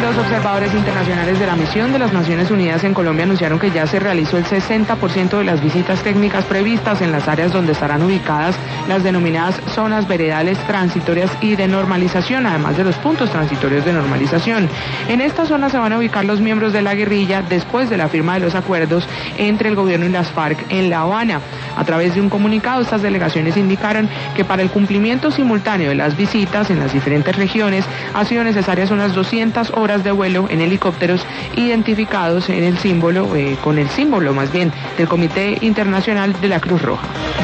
Los observadores internacionales de la misión de las Naciones Unidas en Colombia anunciaron que ya se realizó el 60% de las visitas técnicas previstas en las áreas donde estarán ubicadas las denominadas zonas veredales transitorias y de normalización, además de los puntos transitorios de normalización. En esta zona se van a ubicar los miembros de la guerrilla después de la firma de los acuerdos entre el gobierno y las FARC en La Habana. A través de un comunicado, estas delegaciones indicaron que para el cumplimiento simultáneo de las visitas en las diferentes regiones ha sido necesarias unas 200 horas de vuelo en helicópteros identificados en el símbolo, con el símbolo más bien, del Comité Internacional de la Cruz Roja.